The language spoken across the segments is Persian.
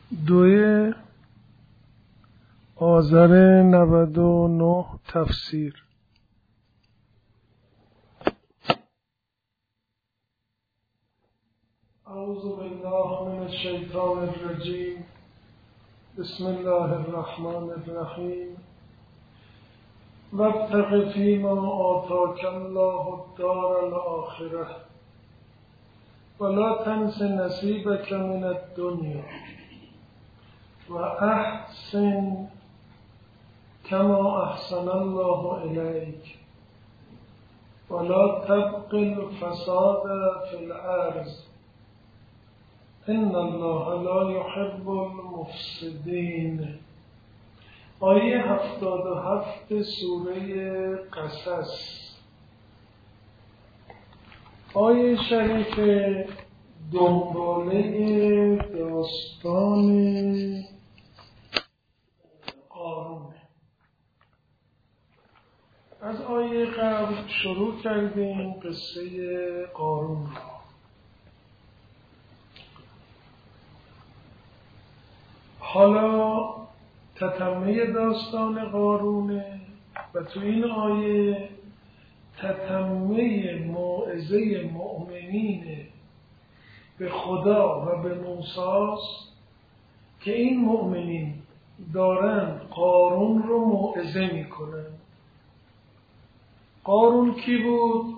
2 آذر 99 تفسیر. اعوذ بالله من الشیطان الرجیم. بسم الله الرحمن الرحیم. وابتغ فیما آتاک الله الدار الآخرة ولا تنس نصیبک من الدنیا وأحسن كما أحسن الله إليك ولا تبغ الفساد في الأرض إن الله لا يحب المفسدين. آیه 77 سوره قصص. آیه شریف دنباله داستان قارون. از آیه قبل شروع کردیم قصه قارون را. حالا تتمه داستان قارونه و تو این آیه تتمه موعظه مؤمنین به خدا و به موسی که این مؤمنین دارن قارون رو موعظه میکنن. قارون کی بود؟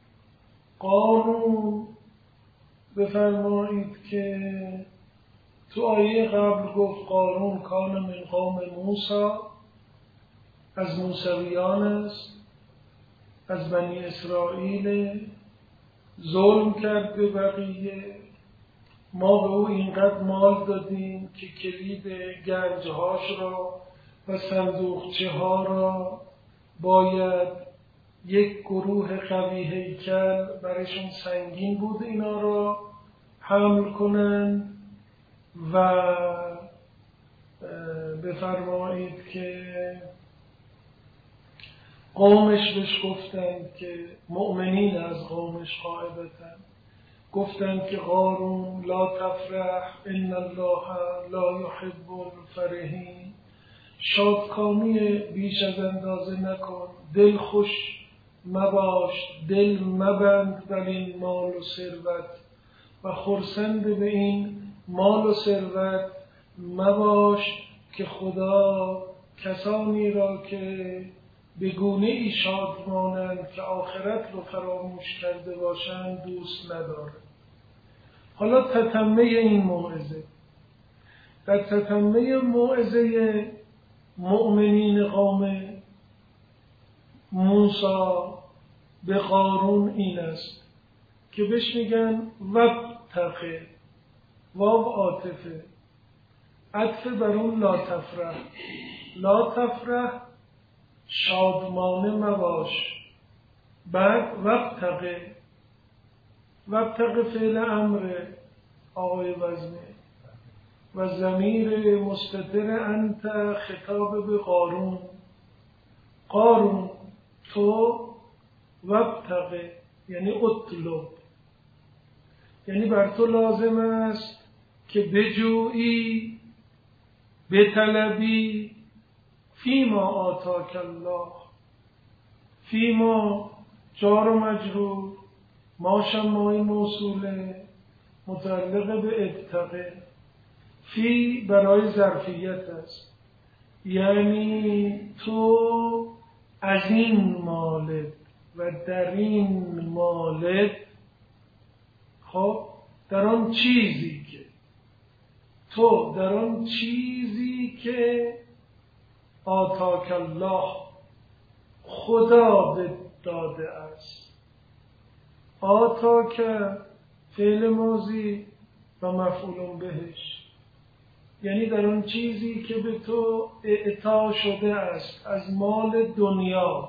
قارون بفرمایید که تو آیه قبل گفت قارون کان من قوم موسی، از موسویان است، از بنی اسرائیل، ظلم کرد به بقیه. ما به او اینقدر مال دادیم که کلید گنجهاش را و صندوقچه ها را باید یک گروه قوی هیکل برایشون سنگین بود اینا را حمل کنن و بفرمایید که قومش بهش گفتند که مؤمنین از قومش قاعدتن گفتند که قارون لا تفرح ان الله لا يحب الفرحین، شادکامی بیش از اندازه نکن، دل خوش مباش، دل مبند بر این مال و ثروت و خرسند به این مال و ثروت مباش که خدا کسانی را که به گونه ای شادمانند که آخرت رو فراموش کرده باشند دوست نداره. حالا تتمه این موعظه، در تتمه موعظه مؤمنین قوم موسی به قارون این است که بهش میگن وابتغ، واو عاطفه، عطف بر اون لا تفرح. لا تفرح شادمانه مباش. بعد وابتغ، وابتغ فعل امر آقای وزنه و ضمیر مستتر انت خطاب به قارون. قارون تو وابتغ یعنی اطلب، یعنی بر تو لازم است که بجویی، بطلبی فیما آتاک الله. فیما جار و مجرور، ما شمای موصوله متعلق به ابتغ. فی برای ظرفیت است، یعنی تو از این مالت و در این مالت، خب در آن چیزی که تو در آن چیزی که آتاک الله خدا به داده است. آتاک فعل ماضی و مفعول بهش، یعنی در آن چیزی که به تو اعطا شده است از مال دنیا.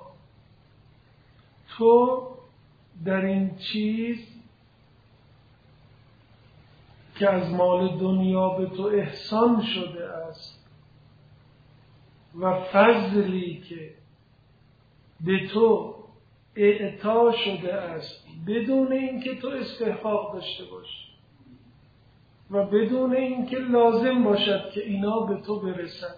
تو در این چیز که از مال دنیا به تو احسان شده است و فضلی که به تو اعطا شده است بدون اینکه تو استحقاق داشته باشی. و بدون اینکه لازم باشد که اینا به تو برسن،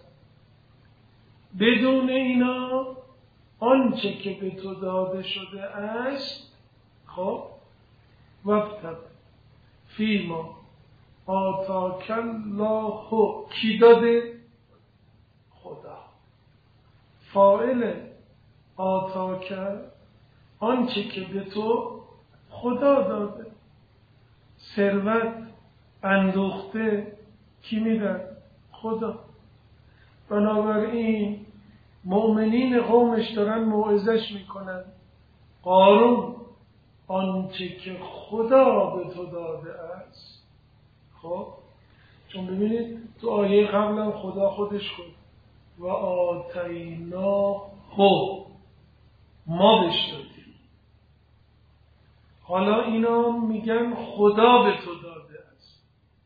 بدون اینا آنچه که به تو داده شده است، خب وابتغ فیما آتاک الله، کی داده؟ خدا. فاعل آتاک آنچه که به تو خدا داده. ثروت اندوخته کی میدن؟ خدا. بنابراین مؤمنین قومش دارن موعظش میکنن، قارون آنچه که خدا به تو داده است. خب چون ببینید تو آیه قبلا خدا خودش گفت و آتیناه، ما بهش دادیم. حالا اینا میگن خدا به تو داده است.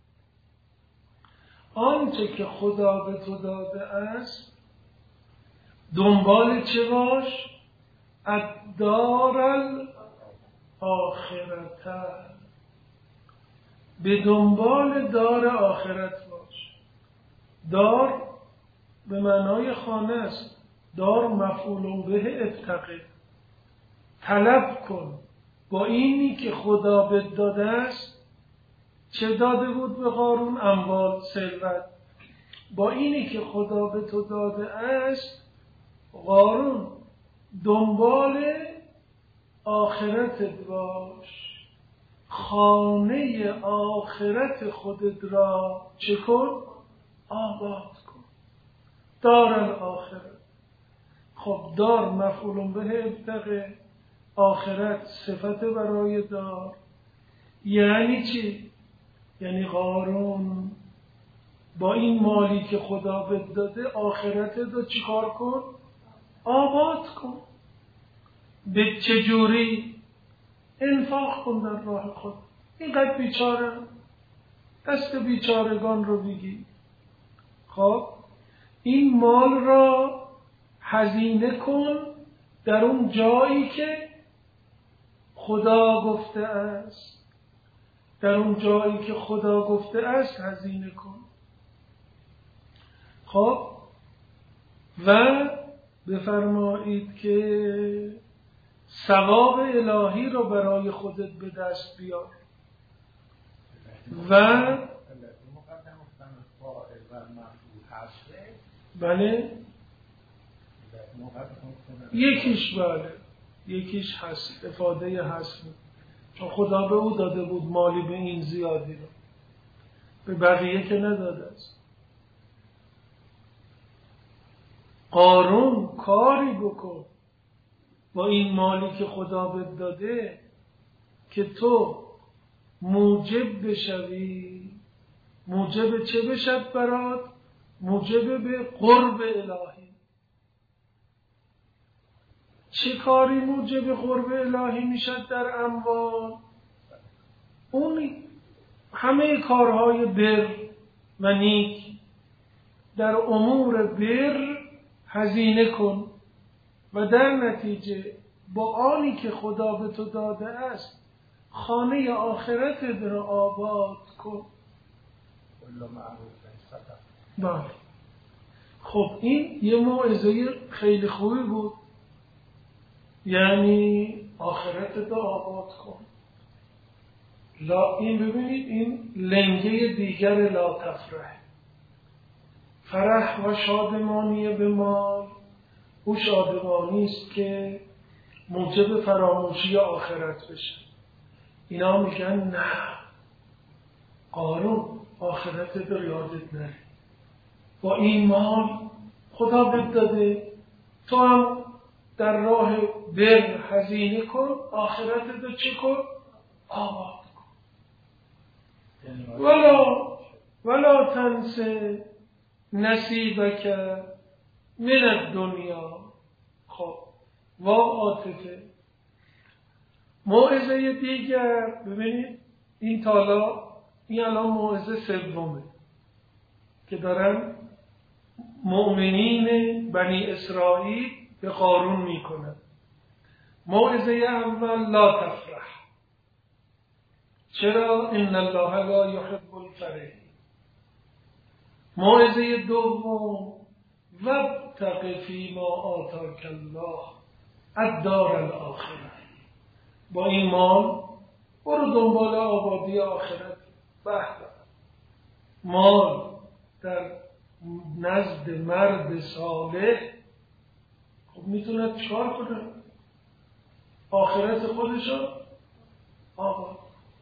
آنچه که خدا به تو داده است دنبال چه باش؟ الدار الاخرته، به دنبال دار آخرت باش. دار به معنای خانه است. دار مفعول به ابتغه، طلب کن. با اینی که خدا بهت داده است، چه داده بود به قارون؟ اموال، ثروت. با اینی که خدا به تو داده است قارون دنبال آخرتت باش. خانه آخرت خودت را چه کن؟ آباد کن. دار الاخرت. خب دار مفعول به ابتغه، آخرت صفت برای دار. یعنی چی؟ یعنی قارون با این مالی که خدا بهت داده آخرتت رو چیکار کن؟ آباد کن. به چجوری؟ انفاق کن در راه خود. اینقدر بیچاره، دست بیچارگان رو بگی. خب این مال را هزینه کن در اون جایی که خدا گفته است. در اون جایی که خدا گفته است هزینه کن. خب و بفرمایید که ثواب الهی رو برای خودت به دست بیار. و بله یکیش بله یکیش هست، افاده هست، چون خدا به او داده بود مالی به این زیادی رو، به بقیه که نداده است. قارون کاری بکن با این مالی که خدا بهت داده که تو موجب بشوی. موجب چه بشد برات؟ موجب به قرب الهی. چه کاری موجب قرب الهی میشد در اموال؟ اون همه کارهای بر و نیک. در امور بر هزینه کن و در نتیجه با آنی که خدا به تو داده است خانه آخرت را آباد کن. بله. خب این یه موعظه خیلی خوبی بود، یعنی آخرت را آباد کن. این ببینید این لنگه دیگر لا تفرح. فرح و شادمانی به مال، او شادمانی است که موجب فراموشی آخرت بشه. اینا میگن نه قارون آخرت رو یادت نره، با این مال خدا بهت داده، تو هم در راه بر هزینه کن، آخرت رو چه کن؟ آباد کن. ولا تنسه نصیبک من الدنیا. خب و عاطفه. موعظه دیگر ببینید این الان موعظه سومه که دارن مؤمنین بنی اسرائیل به قارون میکنن. موعظه اول لا تفرح. چرا؟ ان الله لا یحب الفرحین. موعظه دوم وابتغ فیما آتاک الله الدار الاخره. با این مال برو دنبال آبادی آخرت. به مال در نزد مرد صالح خب میتونه چکار کنه؟ آخرت خودشو آباد.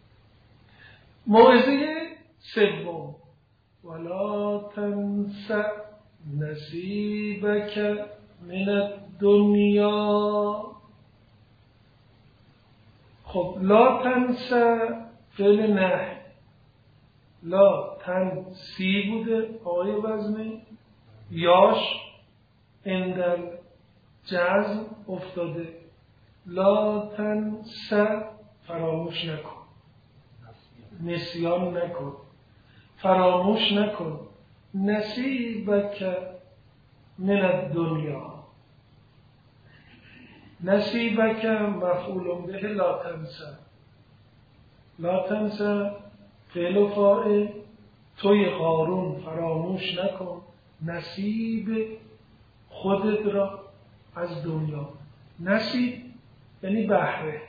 موعظه سوم ولا تنس نصیبک من الدنیا. خب لا تنس فعل نه، لا تنسی بوده آقای وزنی، یاش اندر جزم افتاده. لا تنس فراموش نکن، نسیان نکن، فراموش نکن. نصیبک من الدنیا، نصیبک مفعول به لا تنس. لا تنس فعل و فاعل، توی قارون فراموش نکن نصیب خودت را از دنیا. نصیب یعنی بهره،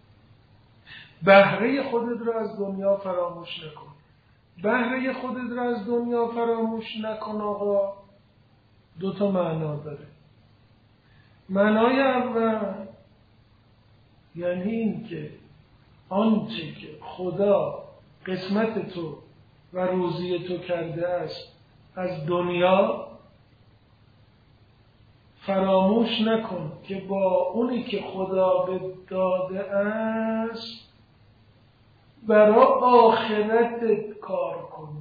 بهره خودت را از دنیا فراموش نکن. بهره خودت را از دنیا فراموش نکن آقا دو تا معنا داره. معنای اول یعنی این که آنچه که خدا قسمت تو و روزی تو کرده است از دنیا فراموش نکن که با اونی که خدا به داده است برای آخرتت کار کنی.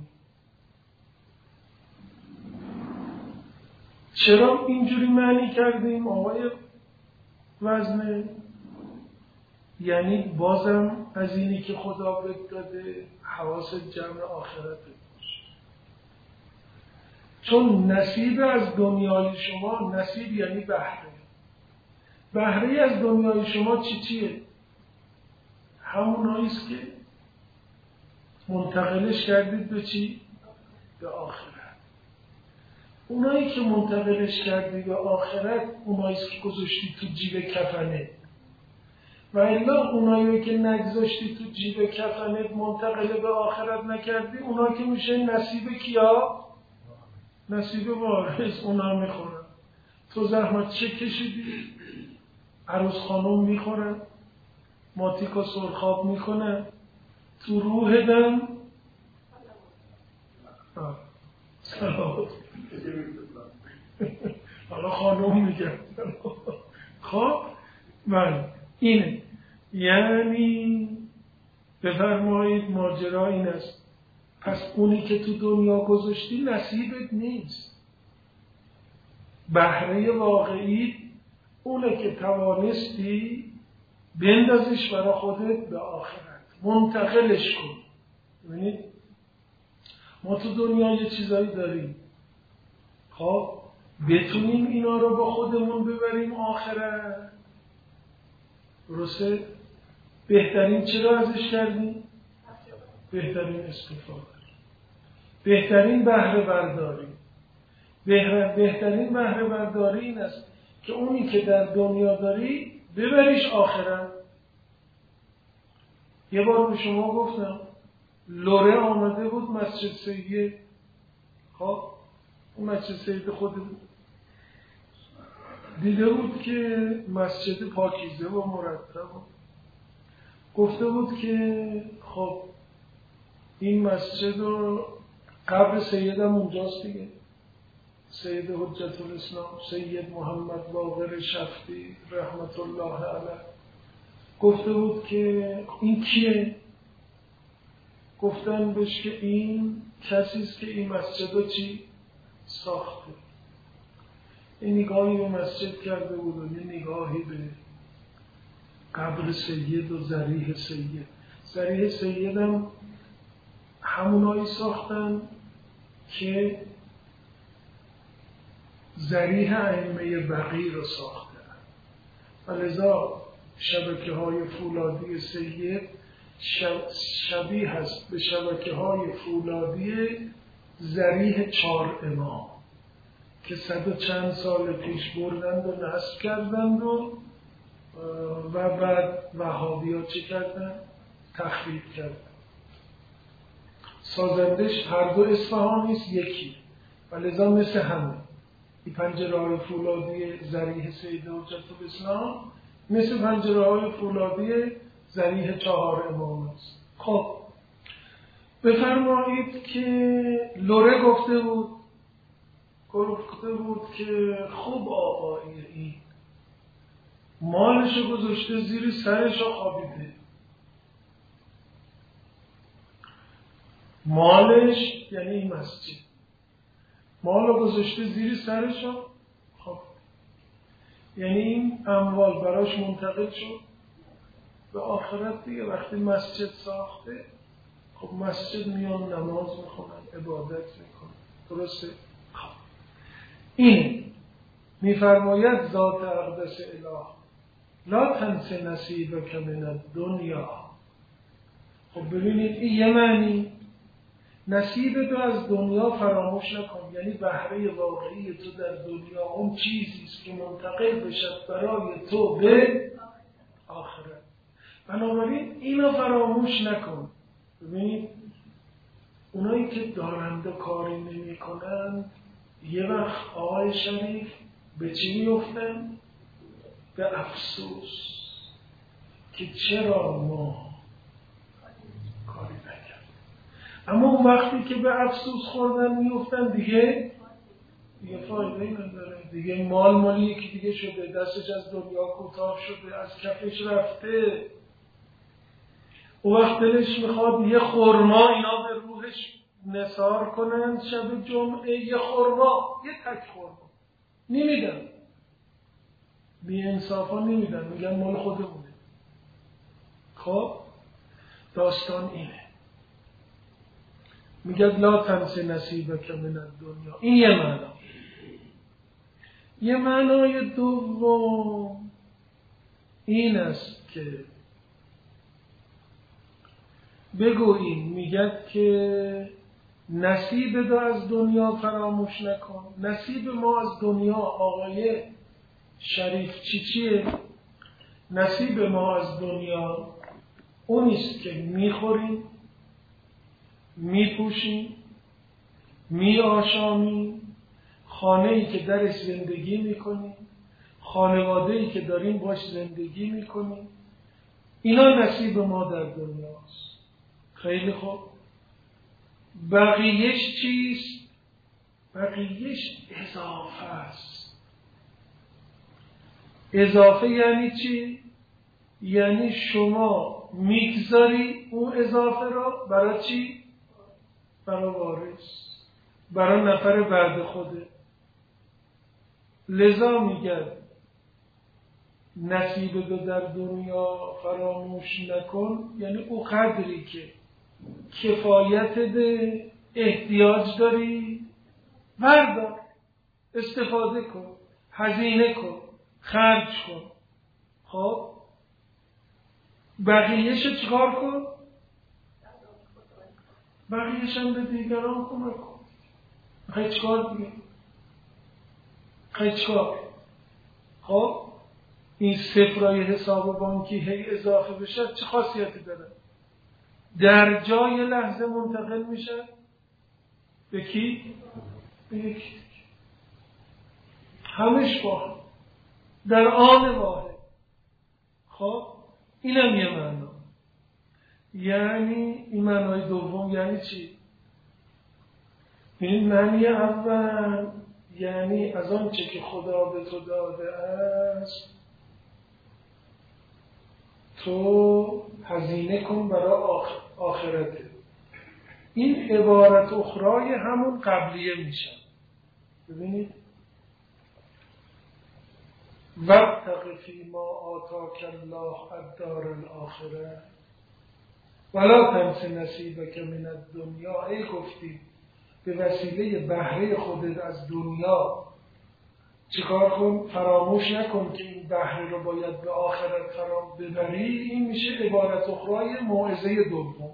چرا اینجوری معنی کردیم آقای وزنه؟ یعنی بازم از اینی که خدا بهت داده حواست جمع آخرتت باشه. چون نصیب از دنیای شما، نصیب یعنی بهره، بهره از دنیای شما چیه؟ هموناییست که منتقلش کردید به چی؟ به آخرت. اونایی که منتقلش کردی به آخرت اوناییست که گذاشتی تو جیب کفنه، و الا اونایی که نگذاشتی تو جیب کفنت منتقل به آخرت نکردی، اونا که میشه نصیب کیا؟ نصیب وارث. اونا میخورن. تو زحمت چه کشیدی؟ عروس خانم میخورن، ماتیکا سرخاب میکنن، تو روح دم سلامت حالا خانم میگم. خب من اینه، یعنی بفرمایید ماجرا این است. پس اونی که تو دنیا گذاشتی نصیبت نیست. بهره واقعی اونه که توانستی بندازش برای خودت به آخرت، منتقلش کن. ببینید ما تو دنیا یه چیزایی داریم، خب بتونیم اینا رو با خودمون ببریم آخرت. درسته؟ بهترین چرا ازش کردیم؟ بهترین استفاده، بهترین بهره برداری. بهترین بهره برداری این است که اونی که در دنیا داری ببریش آخرت. یه بار به شما گفتم لوره آمده بود مسجد سید، خب اون مسجد سید خود دیده بود که مسجد پاکیزه و مرتب بود. گفته بود که خب این مسجد و قبر سیدم اونجاست دیگه، سید حجت الاسلام سید محمد باقر شفتی رحمت الله علیه. گفته بود که این کیه؟ گفتن بهش که این کسیست که این مسجد رو چی؟ ساخته. این نگاهی به مسجد کرده بود و این نگاهی به قبر سید و ضریح سید. ضریح سید هم همونایی ساختن که ضریح ائمه بقی رو ساختن و لذا شبکه های فولادی سید شبیه هست به شبکه‌های فولادی ضریح 4 امام که 100 و چند سال پیش بردند و نصب کردند و بعد وهابی‌ها چه کردند؟ تخریب کردند. سازندش هر دو اصفهانیست، یکی و لذا مثل همه این پنجره‌های فولادی ضریح سید حجت الاسلام مثل پنجره‌های فولادی ضریح 4 امام است. خب بفرمایید که لوره گفته بود که خوب آقای این مالشو گذاشته زیر سرش و خوابیده. مالش یعنی این مسجد، مالو گذاشته زیر سرش و خوابیده، یعنی این اموال براش منتقل شد به آخرت دیگه. وقتی مسجد ساخته، خب مسجد میان نماز میخونن، عبادت میکنن، درسته؟ خب این میفرماید ذات اقدس اله لا تنس نصیبک من الدنیا. خب ببینید این یه معنی، نصیب تو از دنیا فراموش نکن، یعنی بهره واقعی تو در دنیا اون چیزی است که منتقل بشد برای تو به آخرت. بنابراین اینو فراموش نکن. ببینید اونایی که دارند و کاری نمی کنند یه وقت آقای شریف به چی میفتن؟ به افسوس که چرا ما کاری نکردیم. اما اون وقتی که به افسوس خوردن میفتن دیگه فایده نداره دیگه. مالی یکی دیگه شده، دستش از دنیا کوتاه شده، از کفش رفته. اون وقت دلش میخواد یه خرما اینا به روحش نثار کنن شب جمعه، یه خرما، یه تک خرما نمیدن، بی انصافا نمیدن، میگن مال خودمونه. خب داستان اینه، میگه لا تنس نصیبک من الدنیا. این یه معنا. یه معنای دوم این است که بگوییم، میگه که نصیب تو از دنیا فراموش نکن. نصیب ما از دنیا آقای شریف چیه؟ نصیب ما از دنیا اونیست که میخوریم، میپوشیم، میآشامیم، خانه‌ای که درش زندگی میکنیم، خانواده‌ای که داریم باش زندگی میکنیم، اینا نصیب ما در دنیاست. خیلی خوب. بقیهش چیست؟ بقیهش اضافه است. اضافه یعنی چی؟ یعنی شما میگذاری اون اضافه رو برای چی؟ برای وارث، برای نفر بعد خوده. لذا میگن نصیب تو در دنیا فراموش نکن، یعنی او قدری که کفایت ده، احتیاج داری، بردار، استفاده کن، هزینه کن، خرج کن. خب بقیه‌شو چیکار کن؟ بقیه‌ش هم به دیگران کمک کن. میخوای چیکار دیگه؟ میخوای چیکار؟ خب این صفرای حساب بانکی هی اضافه بشه چه خاصیتی داره؟ در جای لحظه منتقل میشه به کی؟ به یکی. همش با در آن واحد. خب اینم یه معنا. یعنی این معنای دوم یعنی چی؟ این معنی اول یعنی از آن چه که خدا به تو داده است تو هزینه کن برای آخرته. این عبارت اخرای همون قبلیه میشه. ببینید وابتغ فیما آتاک الله الدار الاخره ولا تنس نصیبک من الدنیا. ای گفتی به وسیله بهره خودت از دنیا چیکار کن؟ فراموش نکن که این بهره رو باید به آخرت فرام ببری. این میشه عبارت اخرای موعظه دوم.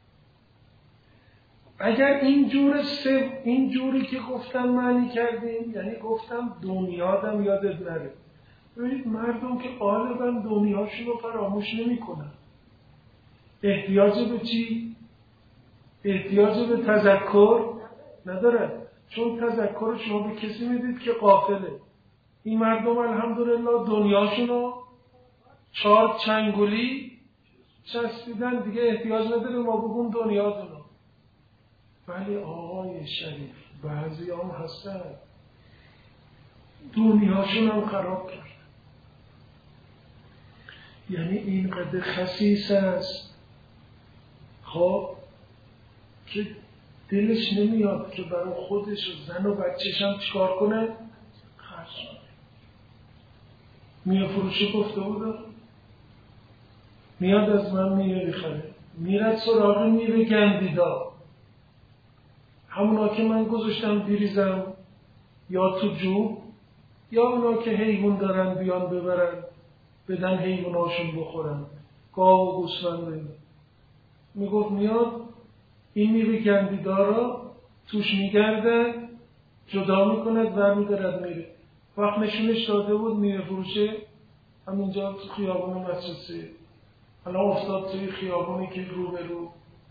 اگر این جوری که گفتم معنی کردیم، یعنی گفتم دنیادم یادت نره. ببینید مردم که غالبا دنیاشون رو فراموش نمی کنن. احتیاج به چی؟ احتیاج به تذکر نداره، چون تذکر شما به کسی میدید که غافله. این مردم الحمدلله دنیاشون رو 4 چنگولی چسبیدن، دیگه احتیاج نداره ما بگم دنیاتون رو. ولی آقای شریف بعضی هم هستن دنیاشون هم خراب کرد. یعنی اینقدر خسیس است خب که دلش نمیاد که برای خودش و زن و بچه‌ش هم چیکار کنه؟ خرج کنه. میوه فروشی گفته بود میاد از من میوه بخره، میرد سراغ میوه گندیدا، همونا که من گذاشتم بریزم یا تو جوب، یا اونا که حیوان دارن بیان ببرن بدن حیواناشون بخورن، گاو و گوسفند. میگفت میاد این میوه گندیدا را توش میگرده، جدا میکند و میدارد میره. وقت نشونش داده بود میوه فروشه همینجا تو خیابان مدرسه، الان افتاد توی خیابانی که رو به رو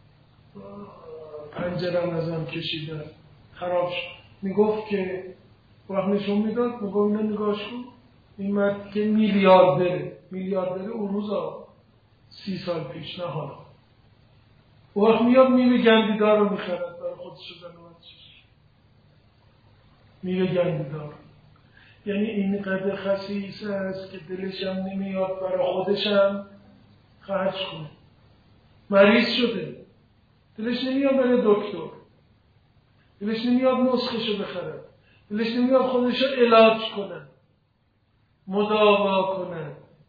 پنجرم ازم کشیدن خراب شد. میگفت که وقت نشون میداد، میگفت نه نگاش کن این مرد که میلیاردره اون روزا 30 سال پیش، نه حالا. وقت میاد میوه گندیدار رو میخرد برای خودش و زن و بچه‌ش. میوه گندیدار یعنی اینقدر خسیس است که دلش هم نمیاد برای خودش هم خرج کنه. مریض شده دلش نمیاد برای دکتر، دلش نمیاد نسخشو بخره، دلش نمیاد خودشو علاج کنه، مداوا کنه.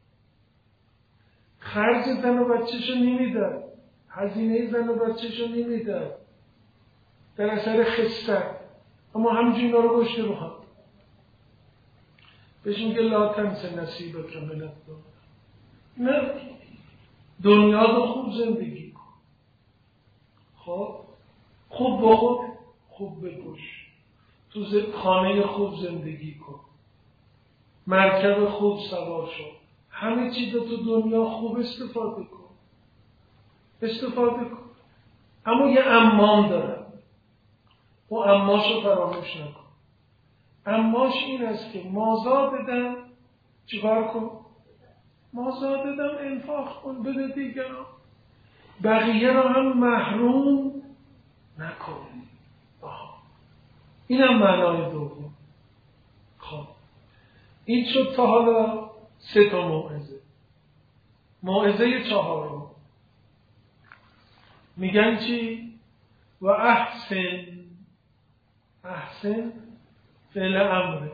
خرج زن و بچه‌شو نمیده، هزینه زن و بچه‌شو نمیده در اثر خستت، اما همینجوری اینا رو گشته بخواد. بهش میگه لا تنس نصیبک من الدنیا. نه، دنیا رو خوب زندگی کن، خب خوب بخور، خوب بپوش، تو خانه خوب زندگی کن، مرکب خوب سوار شو، همه چیز تو دنیا خوب استفاده کن. اما یه امام دارم، او اماشو فراموش نکن. اماش این است که مازا بدم چیکار کن؟ مازا بدم انفاق کن، بده دیگران، بقیه را هم محروم نکن. اینم معنای دوم. خب این شد تا حالا 3 تا موعظه. موعظه 4 میگن چی؟ و احسن فعل امره،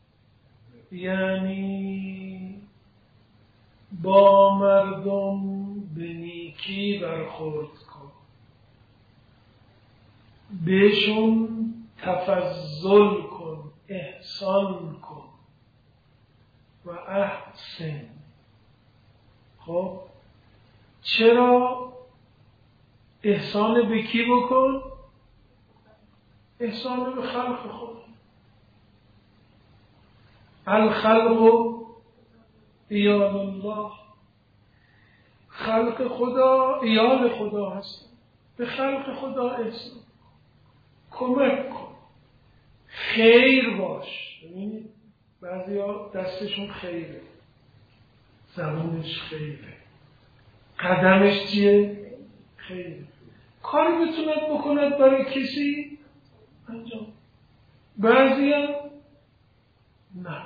یعنی با مردم به نیکی برخورد کن، بهشون تفضل کن، احسان کن. و احسن. خب چرا احسان به کی بکن؟ احسان به خلق خود. الخلق ایال الله، خلق خدا ایال خدا هست. به خلق خدا احسان کمک کن، خیر باش. ببینید بعضی ها دستشون خیره، زبونش خیره، قدمش چیه؟ خیره. کاری بتوند بکند برای کسی انجام. بعضی هم نه،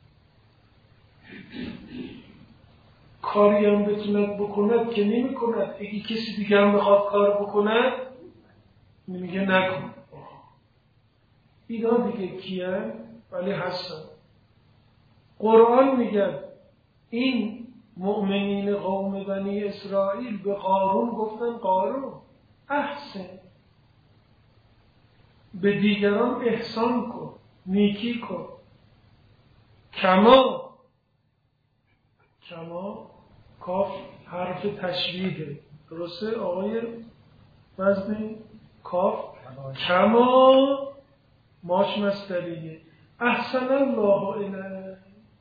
کاری هم بتوند بکند که نمی کند. اگه کسی دیگه هم بخواد کار بکند میگه نکن. اینا دیگه کیه؟ ولی هستن. قرآن میگه این مؤمنین قوم بنی اسرائیل به قارون گفتن قارون احسن، به دیگران احسان کن، نیکی کن. کما کاف حرف تشبیهه، درسته آقای وزنی؟ کاف کما ماش مصدریه. احسن الله الیک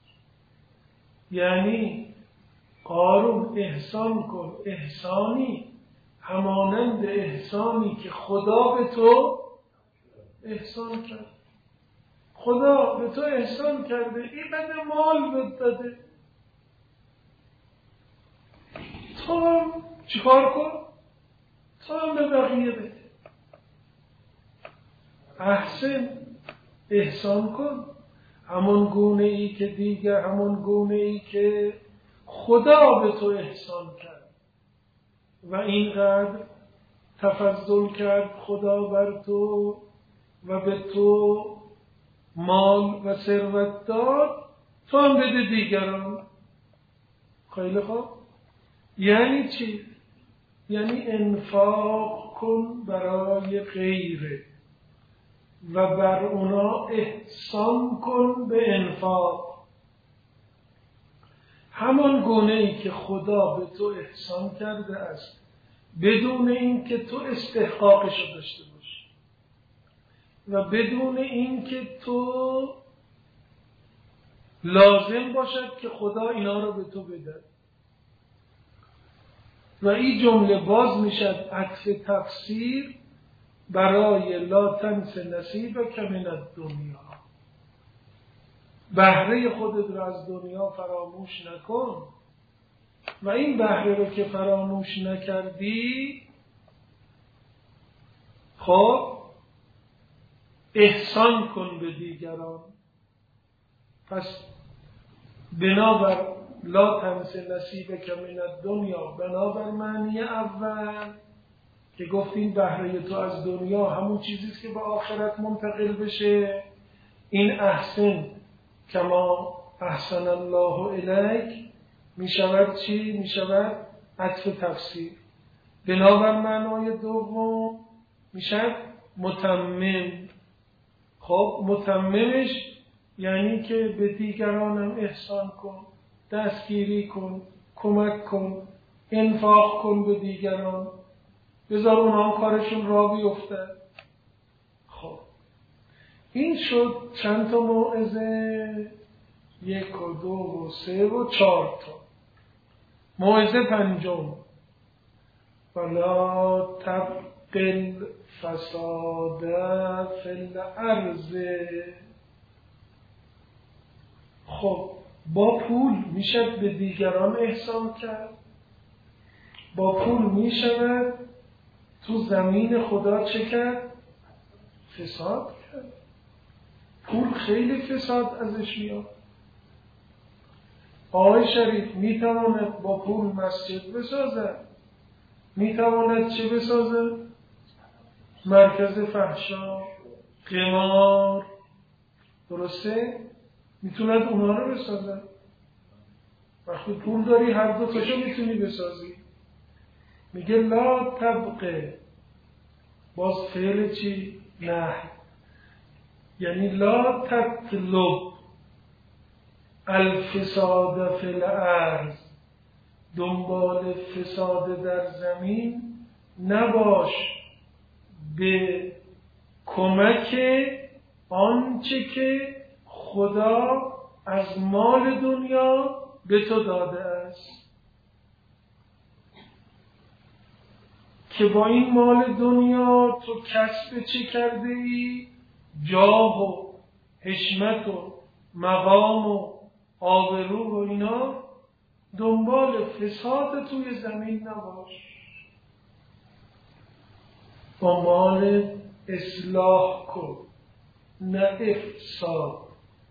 یعنی قارون احسان کن، احسانی همانند احسانی که خدا به تو احسان کرد. خدا به تو احسان کرده، اینقدر مال بهت داده، تو هم چیکار کن؟ تو هم به بقیه بده. احسن احسان کن، همون گونه ای که دیگر، همون گونه ای که خدا به تو احسان کرد و اینقدر تفضل کرد خدا بر تو و به تو مال و ثروت داد، تو هم بده دیگران. خیلی خوب. یعنی چی؟ یعنی انفاق کن برای غیره و بر اونا احسان کن به انفاق، همان گونه ای که خدا به تو احسان کرده است بدون این که تو استحقاقش رو داشته باشی و بدون این که تو لازم باشد که خدا اینا رو به تو بده. و این جمله باز میشد عطف تفسیر برای لا تنس نصیبک من الدنیا، بهره خودت رو از دنیا فراموش نکن و این بهره رو که فراموش نکردی خب احسان کن به دیگران. پس بنابر لا تنس نصیبک من الدنیا، بنابر معنی اول که گفتیم بهره تو از دنیا همون چیزیست که به آخرت منتقل بشه، این احسن کما احسن الله الیک می شود چی؟ می شود عطف تفسیر. بنابر معنای دوم می شود متمم. خب متممش یعنی که به دیگرانم احسان کن، دستگیری کن، کمک کن، انفاق کن به دیگران، بذار اونا هم کارشون را بیفته. خب این شد چند تا موعظه؟ 1 و 2 و 3 و 4 تا. موعظه پنجم ولا تبغ الفساد فی الارض. خب با پول میشه به دیگران احسان کرد، با پول میشود تو زمین خدا چه کرد؟ فساد کرد. پول خیلی فساد ازش میاد. آقای شریف میتواند با پول مسجد بسازد، میتواند چه بسازد؟ مرکز فحشا، قمار، درسته؟ میتوند اونا رو بسازد. وقتی پول داری هر دو تاشو میتونی بسازی. میگه لا تبقه، باز فعل چی؟ نه، یعنی لا تطلب الفساد فی الارض، دنبال فساد در زمین نباش به کمک آنچه که خدا از مال دنیا به تو داده است، که با این مال دنیا تو کسب چه کرده ای؟ جاه و حشمت و مقام و آبرو و اینا. دنبال فساد توی زمین نباش، دنبال اصلاح کن نه افساد.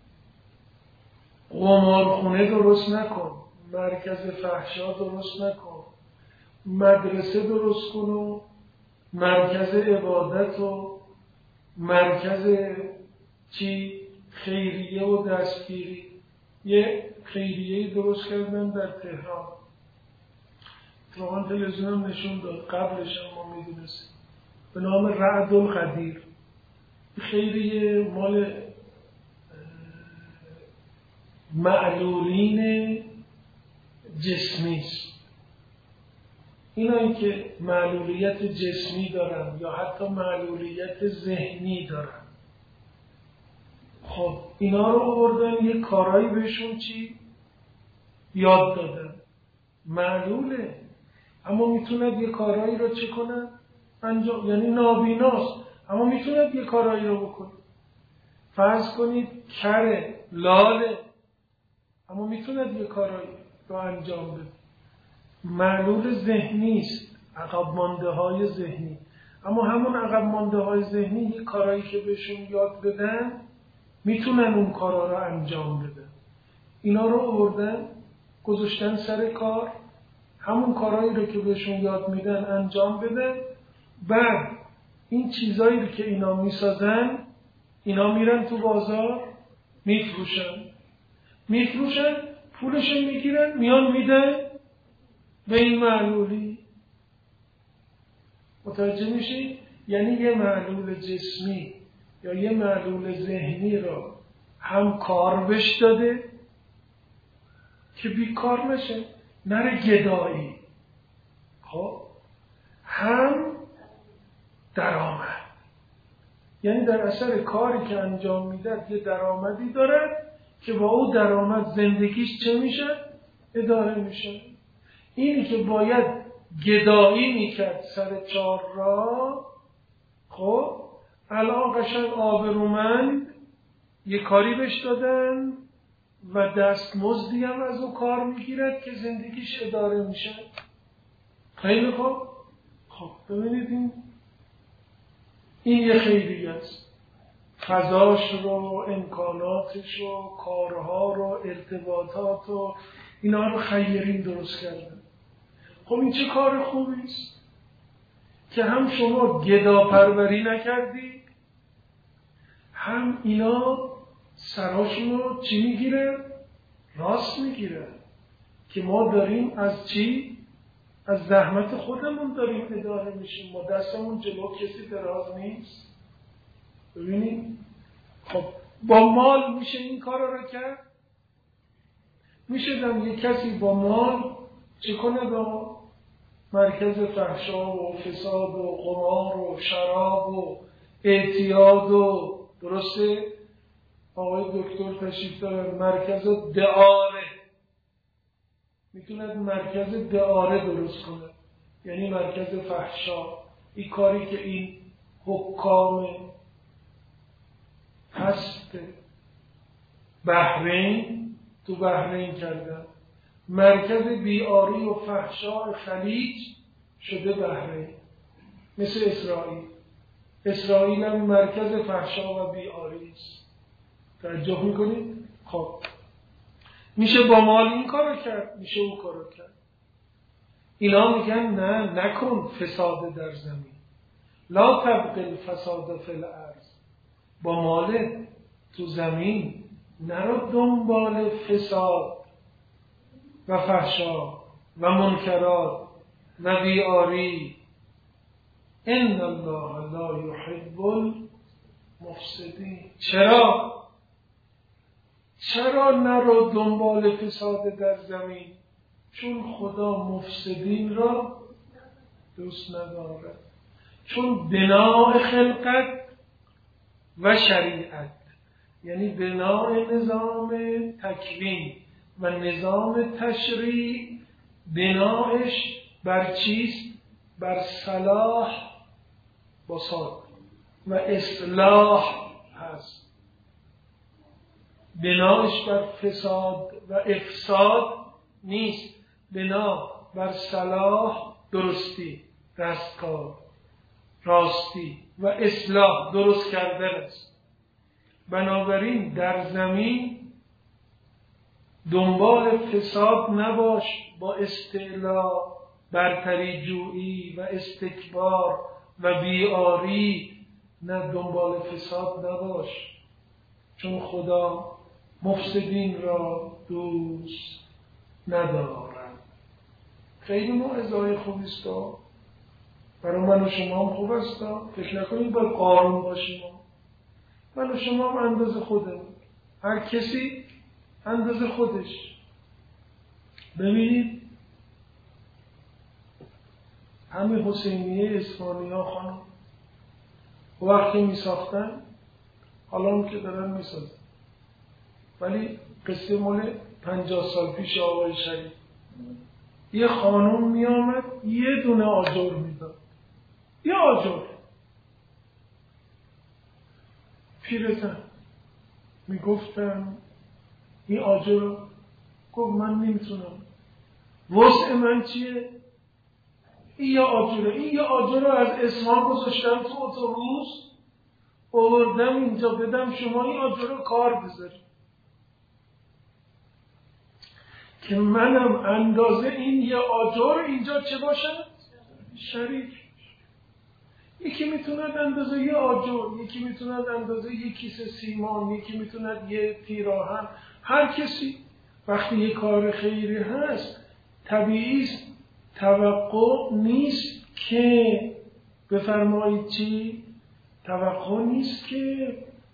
قمارخونه درست نکن، مرکز فحشا درست نکن، مدرسه درست کن و مرکز عبادت و مرکز چی؟ خیریه و دستگیری. یه خیریه درست کردن در تهران، اتفاقا تلویزیون هم نشون داد، قبلش هم ما میدونستیم، به نام رعد القدیر. خیریه مال معلولین جسمی است. اینایی که معلولیت جسمی دارن یا حتی معلولیت ذهنی دارن، خب اینا رو آوردن یه کارایی بهشون چی؟ یاد دادن. معلوله اما میتوند یه کارایی رو چه کنن؟ انجام، یعنی نابیناست اما میتوند یه کارایی رو بکنه. فرض کنید کره، لاله، اما میتوند یه کارایی رو انجام بده. معلول ذهنی است، عقب مانده های ذهنی. اما همون عقب مانده های ذهنی یه کارایی که بهشون یاد بدن میتونن اون کارا رو انجام بدن. اینا رو آوردن گذاشتن سر کار، همون کارهایی رو که بهشون یاد میدن انجام بدن. بعد این چیزایی رو که اینا میسازن، اینا میرن تو بازار میفروشن، پولشون میگیرن، میان میدن به این معلولی. متوجه میشی؟ یعنی یه معلول جسمی یا یه معلول ذهنی رو هم کار بهش داده که بیکار نشه، نره گدایی، خب هم درآمد، یعنی در اثر کاری که انجام میده یه درآمدی داره که با او درآمد زندگیش چه میشه؟ اداره میشه. اینی که باید گدایی میکرد سر چار راه، خب الان قشنگ آبرومند یه کاری بهش دادن و دستمزدی هم از او کار میگیرد که زندگیش اداره میشه. خیلی خوب. خب ببینید این یه خیریه است. فضاش رو، امکاناتش رو، کارها رو، ارتباطات رو، اینا رو خیرین درست کردن. خب این چه کار خوبی است که هم شما گدا پروری نکردی، هم اینا سراشون رو چی میگیره؟ راست میگیره که ما داریم از چی؟ از زحمت خودمون داریم اداره میشیم، ما دستمون جلو کسی دراز نیست. ببینید خب با مال میشه این کار رو کرد؟ میشه دم یک کسی با مال چه کنه؟ با مرکز فحشا و فساد و قمار و شراب و اعتیاد و درسته؟ آقای دکتر تشریف دارن مرکز دعاره، میتوند مرکز دعاره درست کنه، یعنی مرکز فحشا. این کاری که این حکام هست بحرین تو بحرین کردن، مرکز بیاری و فحشا خلیج شده بحرین، مثل اسرائیل هم مرکز فحشا و بیاری است. توجه میکنید؟ خب میشه با مال این کارو کرد، میشه اون کارو کرد. اینا میگن نه، نکن فساد در زمین، لا تبغ الفساد فی الارض. با مال تو زمین نرو دنبال فساد و فحشا و منکرات و بیاری. ان الله لا یحب المفسدین. چرا نرو دنبال فساد در زمین؟ چون خدا مفسدین را دوست نداره. چون بناء خلقت و شریعت، یعنی بناء نظام تکوین و نظام تشریع، بناءش بر چیست؟ بر صلاح با صاد و اصلاح هست. بناش بر فساد و افساد نیست، بنا بر صلاح، درستی، دستکار، راستی و اصلاح، درست کردن است. بنابراین در زمین دنبال فساد نباش با استعلا، برتری جویی و استکبار و بیاری. نه، دنبال فساد نباش، چون خدا مفسدین را دوست ندارد. خیلی موعظه‌های خوبی است، برای من و شما هم خوب است. فکر نکنید باید قارون باشیم، من و شما هم اندازه خودمون، هر کسی اندازه خودش. ببینید همین حسینیه اصفهانی‌ها خانم وقتی می ساختن، حالا هم که دارن می سازن، ولی قصه مال 50 سال پیش آقای شریف، یه خانم می آمد یه دونه آجر می داد، یه آجر. پیرزن می گفتم این آجر، گفت من نمیتونم، وسع من چیه؟ این یه آجره، این یه آجر رو از اصفهان گذاشتم تو اتوبوس آوردم اینجا بدم شما این آجر رو کار بذارید که منم اندازه این یه آجر اینجا چه باشم؟ شریک. یکی میتوند اندازه یه آجر، یکی میتوند اندازه یه کیسه سیمان، یکی میتوند یه تیراهن. هر کسی وقتی یه کار خیری هست طبیعی است، توقع نیست که بفرمایید چی؟ توقع نیست که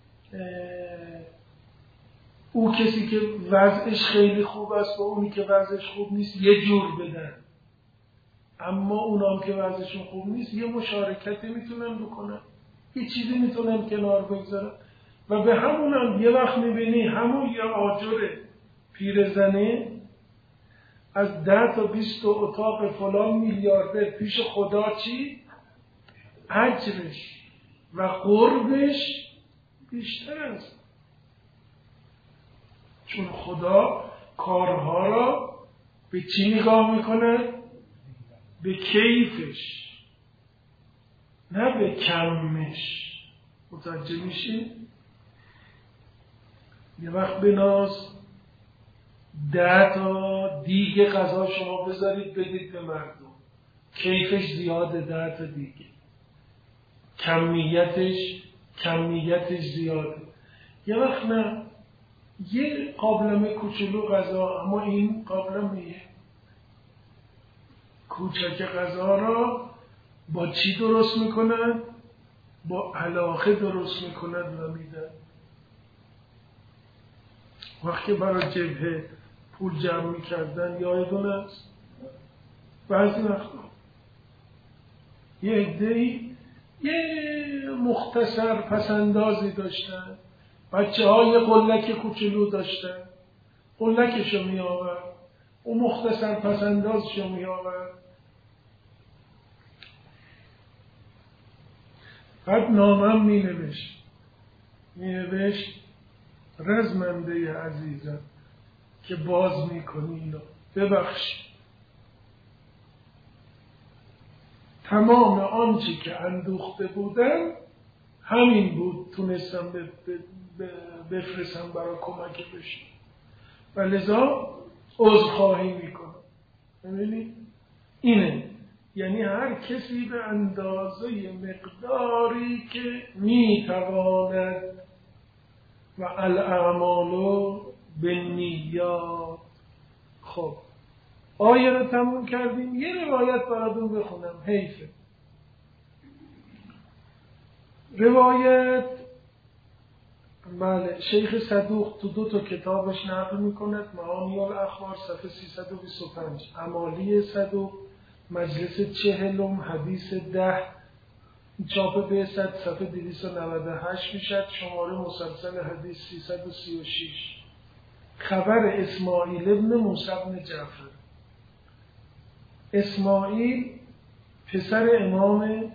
او کسی که وضعش خیلی خوب است و اونی که وضعش خوب نیست یه جور بدن، اما اونام که وضعشون خوب نیست یه مشارکتی میتونن بکنن، یه چیزی میتونن کنار بگذارن و به همونم یه وقت میبینی همون یه آجر پیرزنه از 10 تا 20 اتاق فلان میلیاردر پیش خدا چی؟ اجرش و قربش بیشتر است، چون خدا کارها را به چی نگاه میکنه؟ به کیفش نه به کمش. متوجه میشین؟ یه وقت بناز 10 تا دیگه غذا شما بذارید بدید به مردم، کیفش زیاده، 10 تا دیگه کمیتش زیاده. یه وقت نه، یه قابلمه کوچولو غذا، اما این قابلمه کوچک غذا را با چی درست میکنن؟ با علاقه درست میکنن و میدن. وقتی برای جبهه پول جمع میکردن یادتون است؟ بعضی وقتا یه عده‌ای یه مختصر پسندازی داشتن، بچه ها یه قلک کوچولو داشتن، قلکشو می آورد، اون مختصر پسندازشو می آورد، بعد نامم می نوشت رزمنده عزیزم که باز می کنی اینو ببخشید، تمام آنچه که اندوخته بودم همین بود، تونستم بفرستم برای کمک بشه و لذا عذرخواهی میکنم. ببینید اینه، یعنی هر کسی به اندازه مقداری که میتواند و الاعمال بالنیات. خب آیه رو تموم کردیم، یه روایت براتون بخونم، حیفه. روایت بله شیخ صدوق تو 2 تا کتابش نقل میکند، معانی الاخبار صفحه 325، امالی صدوق مجلس 40 حدیث 10 چاپ بعثت صفحه 298 میشد، شماره مسلسل حدیث 336. خبر اسماعیل ابن موسی بن جعفر. اسماعیل پسر امام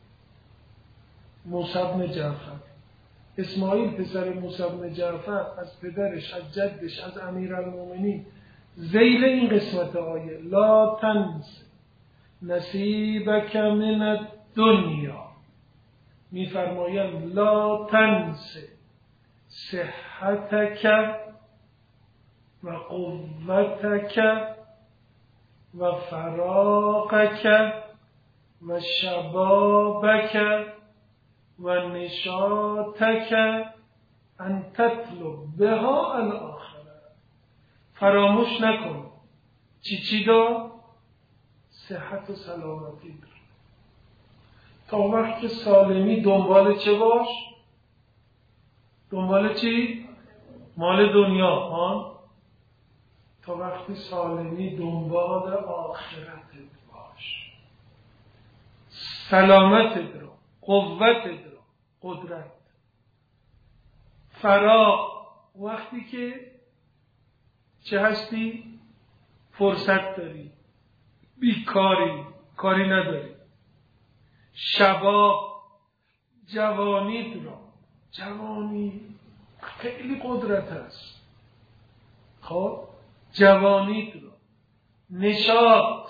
موسی بن جعفر، اسماعیل پسر موسی بن جعفر از پدرش، از جدش، از امیرالمومنین. ذیل این قسمت آیه لا تنس نصیبک من الدنیا، میفرمایند لا تنس صحتک و قوتک و فراغک و شبابک و نشاطک ان تطلب بها الاخره. فراموش نکن چی دا؟ صحت و سلامتی دار. تا وقت که سالمی دنبال چه باش؟ دنبال چی؟ مال دنیا. تا وقتی سالمی دنبال آخرتت باش، سلامتت را، قوتت را، قدرت. فراغ وقتی که چه هستی؟ فرصت داری، بیکاری، کاری نداری. شباب جوانیت را، جوانی خیلی قدرت هست. خب جوانیت را، نشاط،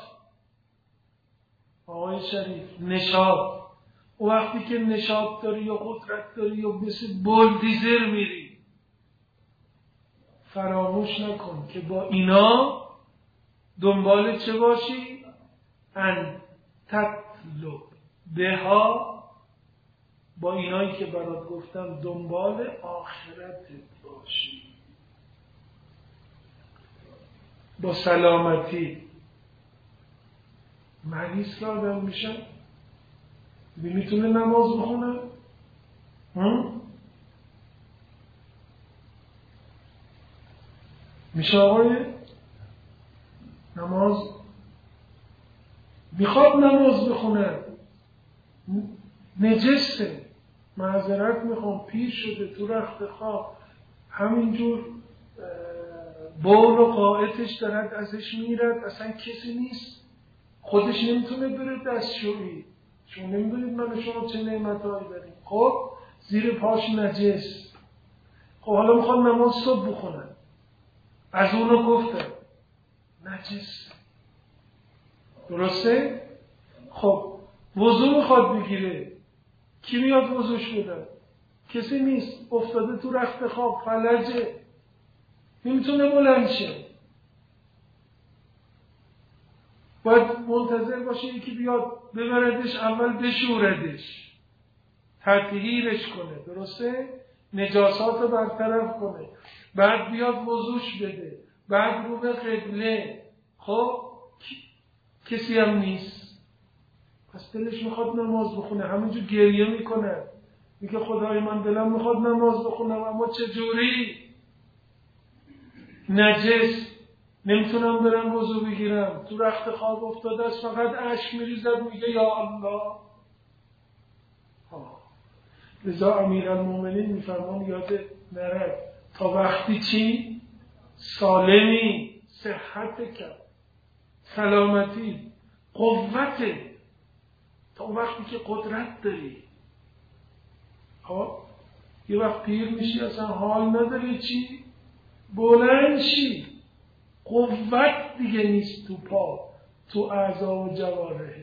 آقای شریف، نشاط. وقتی که نشاط داری یا قدرت داری یا مثل بلدیزر میری، فراموش نکن که با اینا دنبال چه باشی؟ ان تطلب بها، با اینایی که برات گفتم دنبال آخرتت باشی، با سلامتی. مریض که آدم میشه میتونه نماز بخونه؟ میشه آقای نماز میخواد نماز بخونه، نجسته، معذرت میخوام، پیر شده، تو رخت خواب، همینجور بول و قائتش دارد ازش میرد، اصلا کسی نیست، خودش نمیتونه بره دستشویی. شما نمیدونید من شما چه نعمتهایی داریم. خب زیر پاش نجس. خب حالا میخواد نماز صبح بخونن، از اونو گفتن نجس، درسته؟ خب وضو میخواد بگیره، کی میاد وضوش بده؟ کسی نیست، افتاده تو رخت خواب، فلجه، نمیتونه بلند شه، باید منتظر باشه یکی بیاد ببردش، اول بشوردش، تطهیرش کنه، درسته؟ نجاسات رو برطرف کنه، بعد بیاد وضوش بده، بعد رو به قبله. خب کسی هم نیست، پس دلش میخواد نماز بخونه، همینجور گریه میکنه، میگه خدای من دلم میخواد نماز بخونم اما چجوری؟ نجس، نمیتونم برم وضو بگیرم، تو رخت خواب افتاده است، فقط اشک میریزد، میگه یا الله. لذا امیرالمومنین میفرمان یاد نرد تا وقتی چی؟ سالمی، صحت کرد، سلامتی، قوت، تا وقتی که قدرت داری. یه وقت پیر میشی اصلا حال نداری چی؟ بلند شی، قوت دیگه نیست تو پا، تو اعضا و جوارح.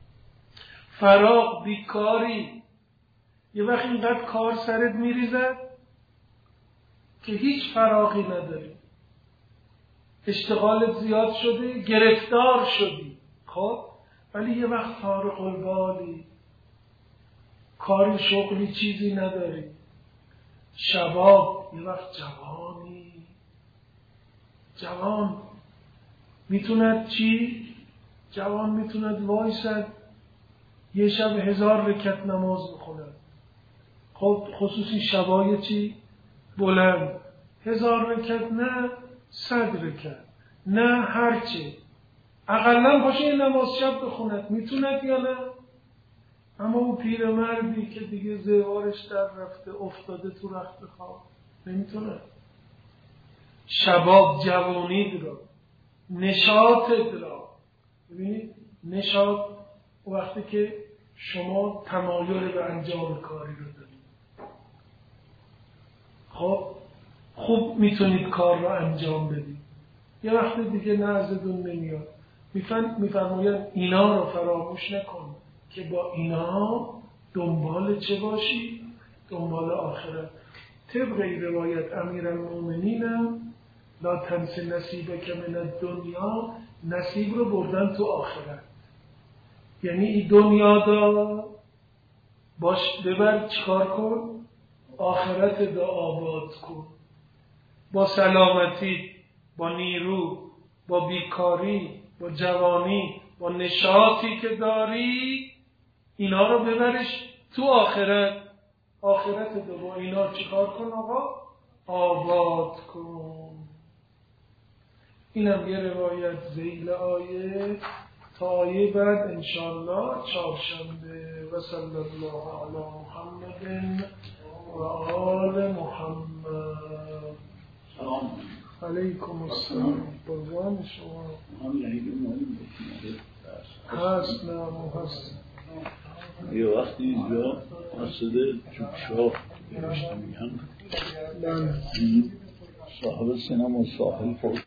فراغ، بیکاری، یه وقت اینقدر کار سرت میریزد که هیچ فراغی نداری، اشتغالت زیاد شده، گرفتار شدی. خب ولی یه وقت فارغ البالی، کاری شغلی چیزی نداری. شباب، یه وقت جوانی، جوان میتوند چی؟ جوان میتوند وایسد یه شب 1000 رکعت نماز بخوند. خب خصوصی شبای چی؟ بلند، 1000 رکعت نه 100 رکعت نه هرچه، اقلا باشه این نماز شب بخوند، میتوند یا نه؟ اما اون پیرمردی که دیگه زوارش در رفته، افتاده تو رخت خواب، نمیتونه. شباب، جوانی را، نشاطت را، ببینید نشاط وقتی که شما تمایل به انجام کاری رو دارید، خب خوب میتونید کار رو انجام بدید. یه وقت دیگه نه ازتون نمیاد. میفرماید اینا رو فراموش نکن که با اینا دنبال چه باشی؟ دنبال آخرت. طبق روایت امیرالمومنینم لا تنس نصیبک من الدنیا، نصیب رو بردن تو آخرت. یعنی این دنیا دا باش ببر، چیکار کن؟ آخرت دا آباد کن، با سلامتی، با نیرو، با بیکاری، با جوانی، با نشاطی که داری، اینا رو ببرش تو آخرت. آخرت دا با اینا چیکار کن آقا؟ آباد کن. اینم یه روایت ذیل آیه تا آیه بعد انشاءالله چهارشنبه. و صلی الله علی محمد و آل محمد. علیکم السلام. قربان شما. هست نه هست. یه وقتی اینجا مسجد جوشا میگن صاحب سینما ساحل